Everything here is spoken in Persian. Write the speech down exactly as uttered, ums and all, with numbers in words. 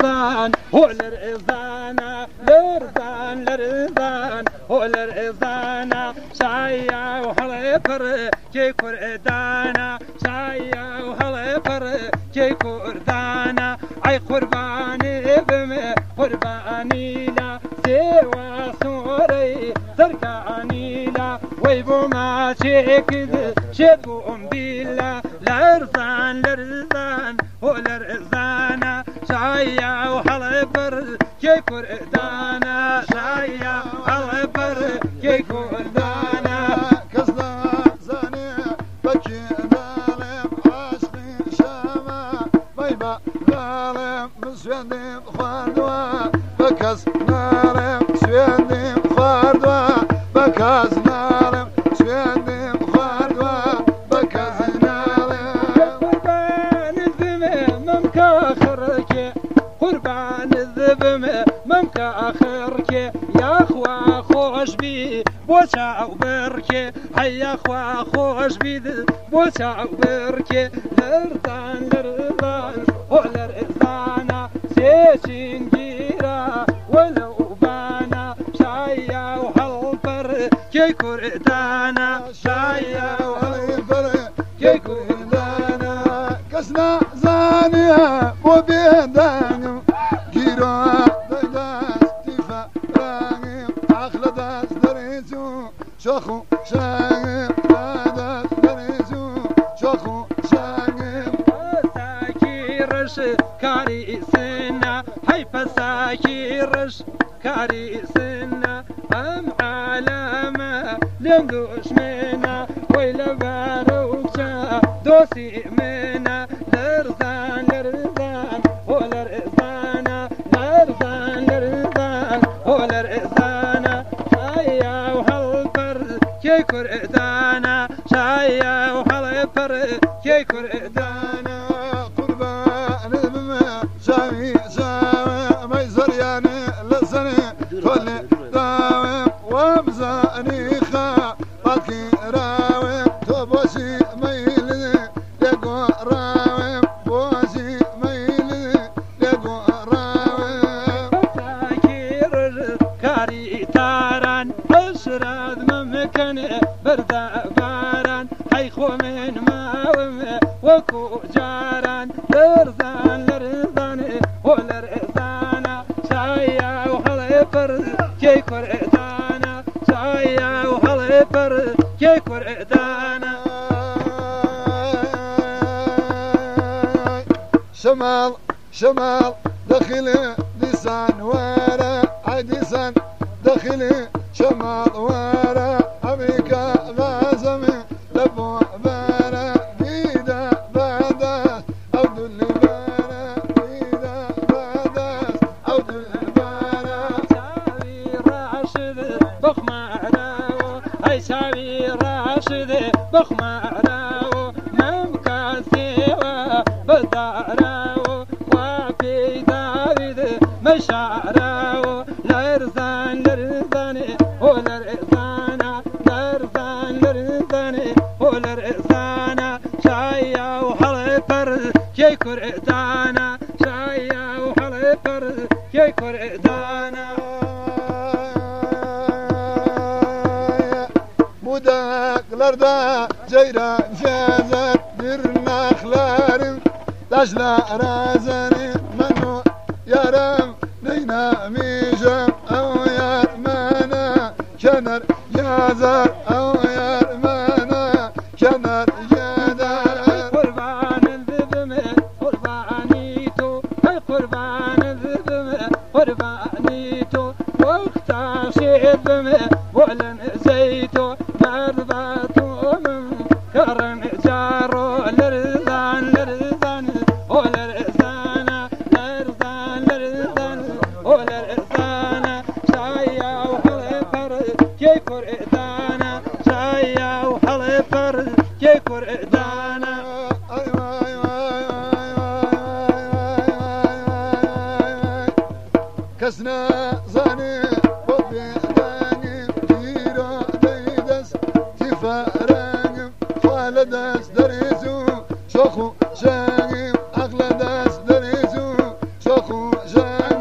لرزان هو لرزانا لرزان لرزان هو لرزانا شايا وهالفر كي كردانا شايا وهالفر كي كردانا اي قرباني بم قرباني لا سوى سوري تركاني لا ويبو ما شكد شدو ام بيلا لرزان لرزان هو لرزانا شايا وهالفر كي كردانا شايا وهالفر كي كردانا كسنا زاني بكي ظالم عاشقي شاما بيبا ظالم مسويني خواردوا بكس نارم سويني خواردوا بكس نارم سويني خواردوا بكس نارم قربان الذم ممكا خركي قربان الذم ممكا خركي يا اخوا خوش بي بوسع وبركي هيا اخوا خوش بي بوسع وبركي لرزان لرزان ولرزانا سيشين جيرا ولو بانا شايا وهالفر كي كردانا شايا وهالفر كي كردانا كسنا زانية وبيدانم جيرو دايداس تيفا رانيم أخلى داس دريسو شخو شايم داس دريسو شخو شايم فساكيرش كاري سنة هاي فساكيرش كاري سنة أم علامة لندوش منا ويلا باروكشا دوسي منا لرزان لرزان ولرزانا لرزان لرزان ولرزانا شايا وهالفر كي كردانا شايا وهالفر كي كردانا قربان الماء شاوي شاوي ما يزرياني لسني كل داوم ومزاني خا باكي راوم توبوشي ميلي لقو راوم بوشي ميلي لقو راوم فساكير كاري تاران أشراد ممكن بردا باران حيخو من ماوم وكو جاران لرزان لرزان ولرزانا شايا وهالفر كي كردانا شايا وهالفر كي كردانا شمال شمال دخلي لسان ورا عدسان دخلي شمال ورا أمريكا غازمي لبو بارا بيدا باداس أو دل بارا بيدا باداس أو دل بارا شاوي راشد بخماراو هاي شاوي راشد بخماراو ممكن سوا بداراو وفي داود مشاراو لرزان لرزان ولرزانا لرزان لرزان ولرزانا شايا وهالفر كي كردانا شايا وهالفر كي كردانا budaklarda ceyran gezer dirnaklarım taşla razani menu yarım neynamayacağım o yar bana kenar yazar o yar bana kenar yazar قربان الذبم قربانيتو هاي قربان الذبم قربانيتو واختاشي الذم ولن زيتو مرباتو من كرن جارو لرزان لرزان ولرزانا لرزان لرزان ولرزانا شايا وهالفر كي كردانا شايا وهالفر كي كردانا كسنا زاني بوبي داني جيرو ديدس تفارانم فالدس دريزو شخو شاقم أغلى دس دريزو شخو جان